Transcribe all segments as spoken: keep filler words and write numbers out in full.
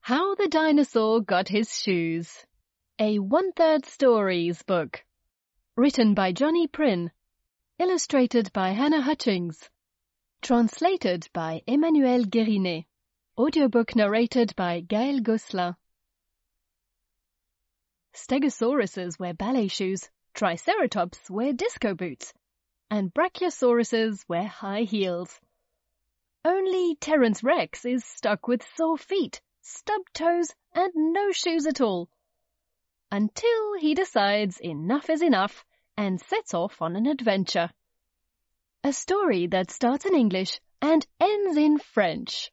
How the Dinosaur Got His Shoes, a one-third stories book. Written by Johnny Prynne. Illustrated by Hannah Hutchings. Translated by Emmanuel Guérinet. Audiobook narrated by Gaël Gosselin. Stegosauruses wear ballet shoes, Triceratops wear disco boots, and Brachiosauruses wear high heels. Only Terence Rex is stuck with sore feet, stubbed toes, and no shoes at all. Until he decides enough is enough and sets off on an adventure. A story that starts in English and ends in French.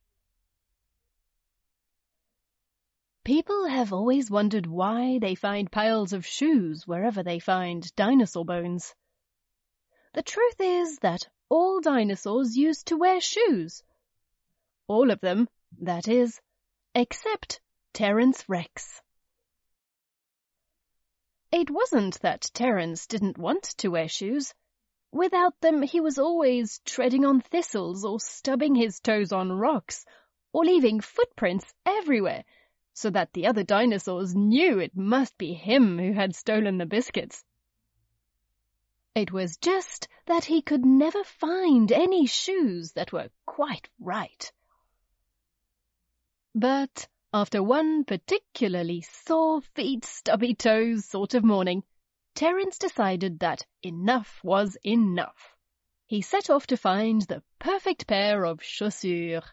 People have always wondered why they find piles of shoes wherever they find dinosaur bones. The truth is that all dinosaurs used to wear shoes. All of them, that is, except Terence Rex. It wasn't that Terence didn't want to wear shoes. Without them, he was always treading on thistles or stubbing his toes on rocks or leaving footprints everywhere, so that the other dinosaurs knew it must be him who had stolen the biscuits. It was just that he could never find any shoes that were quite right. But after one particularly sore feet, stubby toes sort of morning, Terence decided that enough was enough. He set off to find the perfect pair of chaussures.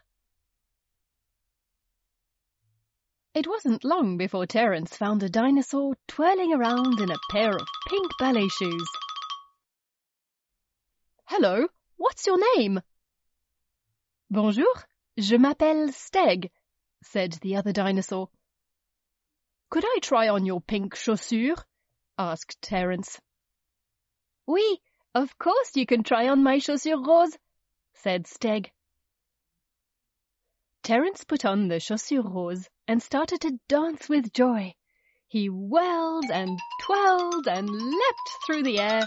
It wasn't long before Terence found a dinosaur twirling around in a pair of pink ballet shoes. "Hello, what's your name?" "Bonjour, je m'appelle Steg," said the other dinosaur. "Could I try on your pink chaussures?" asked Terence. "Oui, of course you can try on my chaussures roses," said Steg. Terence put on the chaussures roses and started to dance with joy. He whirled and twirled and leapt through the air,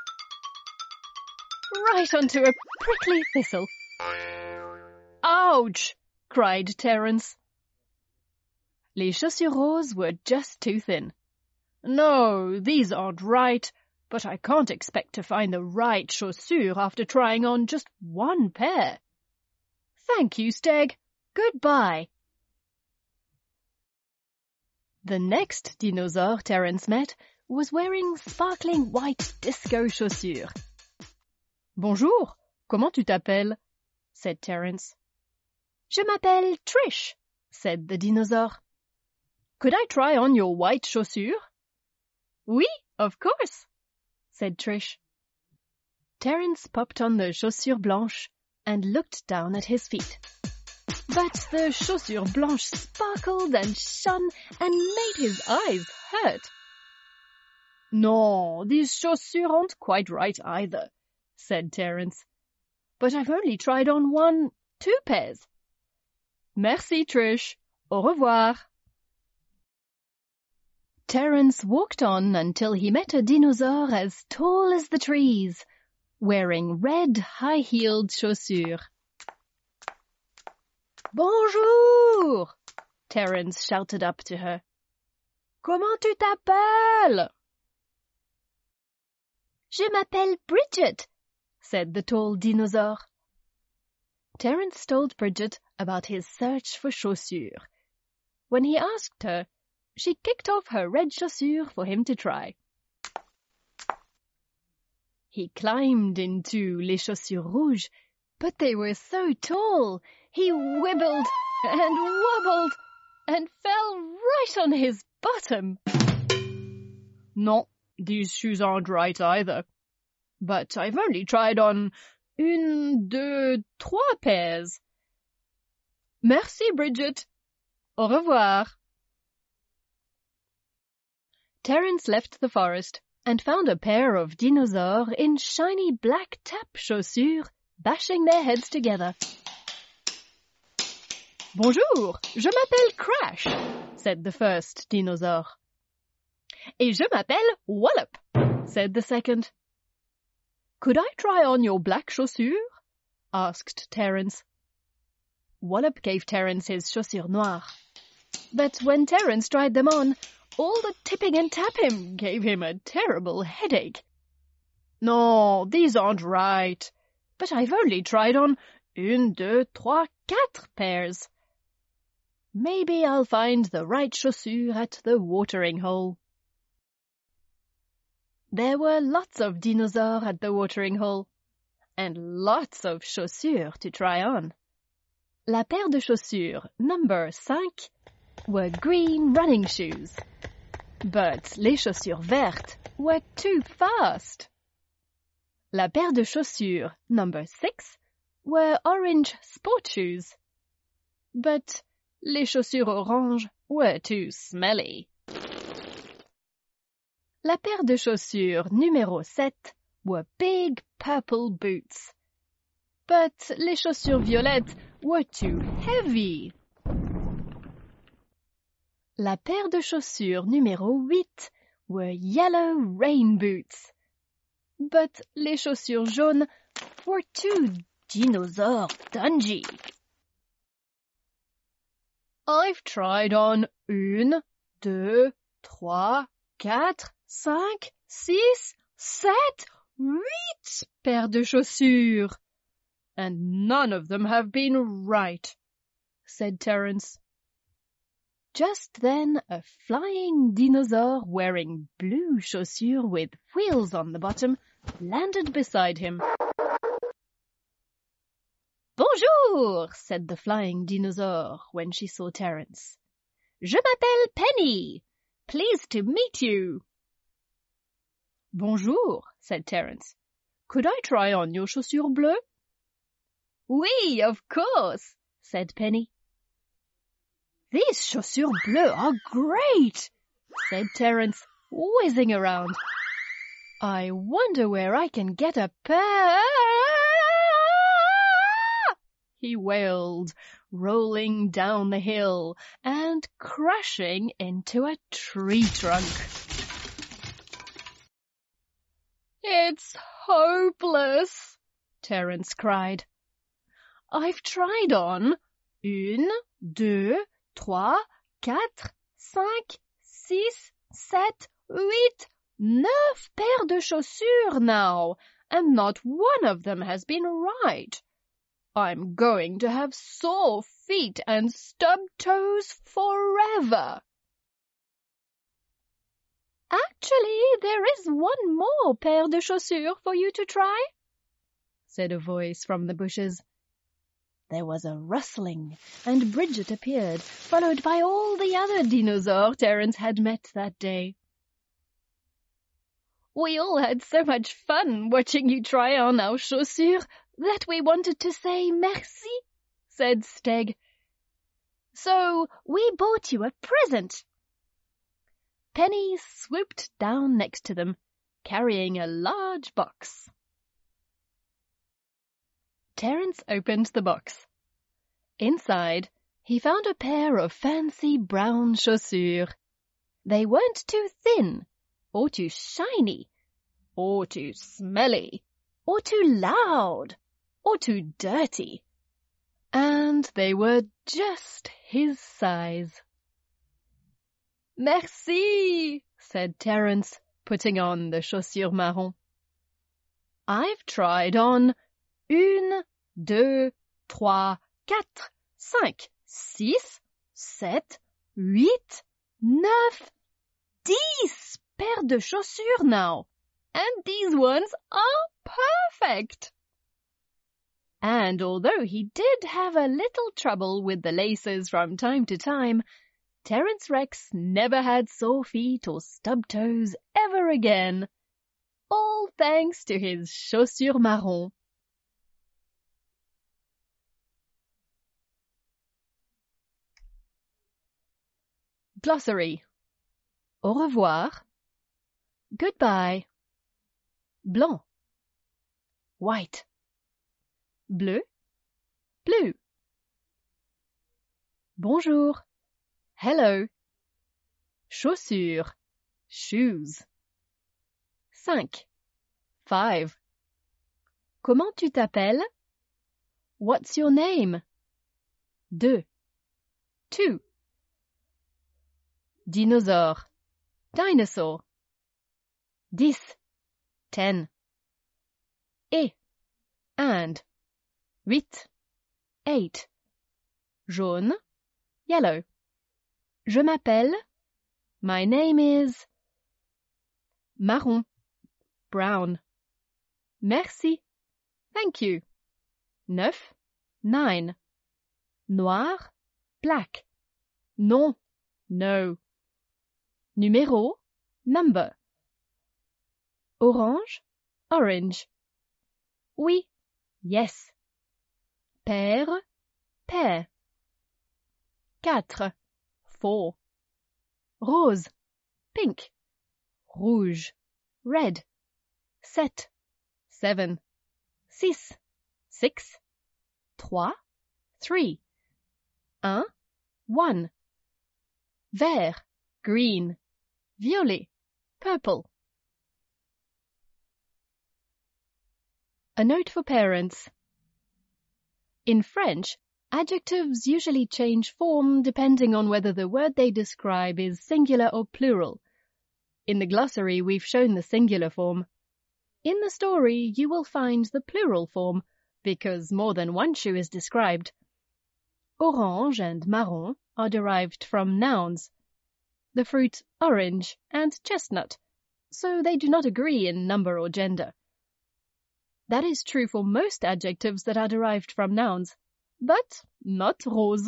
right onto a prickly thistle. "Ouch!" cried Terence. Les chaussures roses were just too thin. "No, these aren't right, but I can't expect to find the right chaussure after trying on just one pair. Thank you, Steg. Goodbye." The next dinosaur Terence met was wearing sparkling white disco chaussures. "Bonjour, comment tu t'appelles?" said Terence. "Je m'appelle Trish," said the dinosaur. "Could I try on your white chaussures?" "Oui, of course," said Trish. Terence popped on the chaussures blanches and looked down at his feet. But the chaussures blanches sparkled and shone and made his eyes hurt. "No, these chaussures aren't quite right either," said Terence. "But I've only tried on one, two pairs." "Merci, Trish. Au revoir." Terence walked on until he met a dinosaur as tall as the trees, wearing red high-heeled chaussures. "Bonjour!" Terence shouted up to her. "Comment tu t'appelles?" "Je m'appelle Bridget," said the tall dinosaur. Terence told Bridget about his search for chaussures. When he asked her, she kicked off her red chaussure for him to try. He climbed into les chaussures rouges, but they were so tall, he wibbled and wobbled and fell right on his bottom. "No, these shoes aren't right either. But I've only tried on une, deux, trois pairs. Merci, Bridget. Au revoir." Terence left the forest and found a pair of dinosaurs in shiny black tap chaussures bashing their heads together. "Bonjour, je m'appelle Crash," said the first dinosaur. "Et je m'appelle Wallop," said the second. "Could I try on your black chaussures?" asked Terence. Wallop gave Terence his chaussures noires. But when Terence tried them on, all the tipping and tapping gave him a terrible headache. No, these aren't right. But I've only tried on une, deux, trois, quatre pairs. Maybe I'll find the right chaussure at the watering hole. There were lots of dinosaurs at the watering hole, and lots of chaussures to try on. La paire de chaussures number cinq were green running shoes, but les chaussures vertes were too fast. La paire de chaussures number six were orange sport shoes, but les chaussures orange were too smelly. La paire de chaussures numéro sept were big purple boots, but les chaussures violettes were too heavy. La paire de chaussures numéro huit were yellow rain boots, but les chaussures jaunes were too dinosaur dungy. I've tried on une, deux, trois, quatre, cinq, six, sept, huit paires de chaussures, and none of them have been right, said Terence. Just then a flying dinosaur wearing blue chaussures with wheels on the bottom landed beside him. Bonjour, said the flying dinosaur when she saw Terence. Je m'appelle Penny. Pleased to meet you. Bonjour, said Terence. Could I try on your chaussures bleues? Oui, of course, said Penny. These chaussures bleues are great, said Terence, whizzing around. I wonder where I can get a pair. He wailed, rolling down the hill and crashing into a tree trunk. It's hopeless, Terence cried. I've tried on une, deux, trois, quatre, cinq, six, sept, huit, neuf paires de chaussures now, and not one of them has been right. I'm going to have sore feet and stubbed toes forever. Actually, there is one more paire de chaussures for you to try, said a voice from the bushes. There was a rustling, and Bridget appeared, followed by all the other dinosaurs Terence had met that day. We all had so much fun watching you try on our chaussures that we wanted to say merci, said Steg. So we bought you a present. Penny swooped down next to them, carrying a large box. Terence opened the box. Inside, he found a pair of fancy brown chaussures. They weren't too thin, or too shiny, or too smelly, or too loud, or too dirty. And they were just his size. Merci, said Terence, putting on the chaussures marron. I've tried on une, deux, trois, quatre, cinq, six, sept, huit, neuf, dix paires de chaussures now, and these ones are perfect. And although he did have a little trouble with the laces from time to time, Terence Rex never had sore feet or stubbed toes ever again, all thanks to his chaussures marron. Glossary. Au revoir. Goodbye. Blanc. White. Bleu. Blue. Bonjour. Hello. Chaussures. Shoes. Cinq. Five. Comment tu t'appelles? What's your name? Deux. Two. dinosaure, dinosaur. Dix, ten. Et, and. Huit, eight. Jaune, yellow. Je m'appelle, my name is. Marron, brown. Merci, thank you. Neuf, nine. Noir, black. Non, no. Numéro, number. Orange, orange. Oui, yes. Père, pear. Quatre, four. Rose, pink. Rouge, red. Sept, seven. Six, six. Trois, three. Un, one. Vert, green. Violet, purple. A note for parents. In French, adjectives usually change form depending on whether the word they describe is singular or plural. In the glossary, we've shown the singular form. In the story, you will find the plural form, because more than one shoe is described. Orange and marron are derived from nouns. The fruit orange and chestnut, so they do not agree in number or gender. That is true for most adjectives that are derived from nouns, but not rose.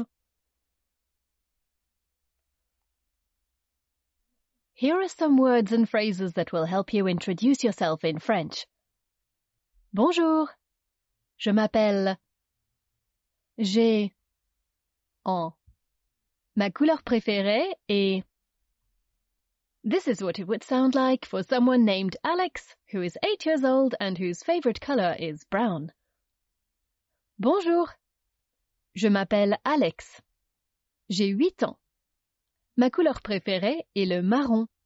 Here are some words and phrases that will help you introduce yourself in French. Bonjour, je m'appelle. J'ai en. Ma couleur préférée est. This is what it would sound like for someone named Alex, who is eight years old and whose favorite color is brown. Bonjour, je m'appelle Alex. J'ai huit ans. Ma couleur préférée est le marron.